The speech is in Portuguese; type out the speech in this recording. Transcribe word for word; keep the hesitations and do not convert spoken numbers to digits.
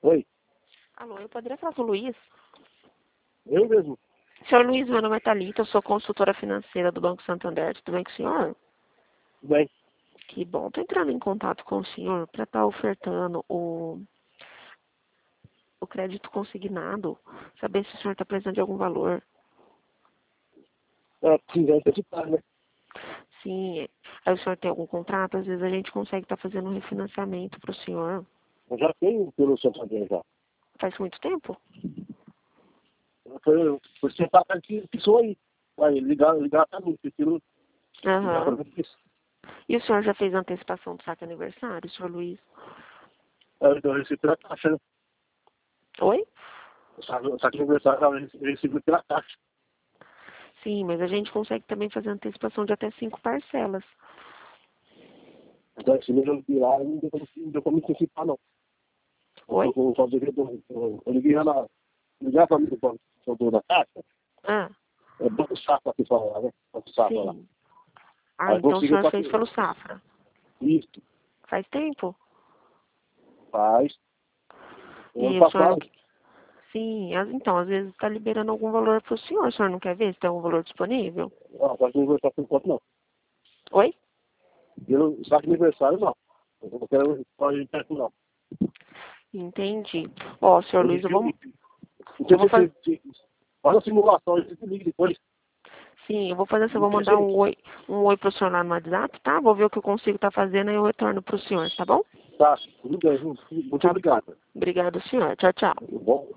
Oi, Alô, eu poderia falar com o Luiz? eu mesmo. Senhor Luiz, meu nome é Thalita, eu sou consultora financeira do Banco Santander. Tudo bem com o senhor? Tudo bem? Que bom. Estou entrando em contato com o senhor para estar ofertando o, o crédito consignado. Saber se o senhor está precisando de algum valor. É, precisa antecipar, né? Sim. Aí o senhor tem algum contrato? Às vezes a gente consegue estar fazendo um refinanciamento para o senhor. Eu já tenho pelo Santander já. Faz muito tempo? Foi, foi você pagar que precisou aí. Vai ligar, ligar pra mim, prefiro ligar pra Aham. vocês. E o senhor já fez a antecipação do saque aniversário, senhor Luiz? Eu eu recebi pela taxa, né? Oi? O saque o saque aniversário eu recebi pela taxa. Sim, mas a gente consegue também fazer antecipação de até cinco parcelas. Então, esse mês eu liguei lá e não deu pra não deu pra me antecipar, não. Eu Oi? tô com o só devedor. Eu eu liguei lá, na- ligar pra mim do banco do dono da taxa. Ah, É Banco Safra que fala lá, né? Banco Safra lá. sim. Ah, Aí então o conseguiu senhor pra fez pelo Safra. isso, Faz tempo? faz. Ano E o senhor não... passado. que- Sim, as- então, às vezes está liberando algum valor para o senhor. O senhor não quer ver se tem algum valor disponível? Não, saque de aniversário por enquanto não. Oi? Eu, saque de aniversário não. Eu não quero fazer de perto não. Entendi. Ó, senhor Eu Luiz, eu digo, vou... não Eu sei vou se fazer... você faz a simulação, você se liga depois. Sim, eu vou fazer assim, eu Não vou tem mandar jeito. um oi, um oi pro senhor lá no WhatsApp, tá? Vou ver o que eu consigo estar fazendo e eu retorno pro senhor, tá bom? Tá, tudo bem, muito Tá. obrigado. Obrigado, senhor. Tchau, tchau. Bom,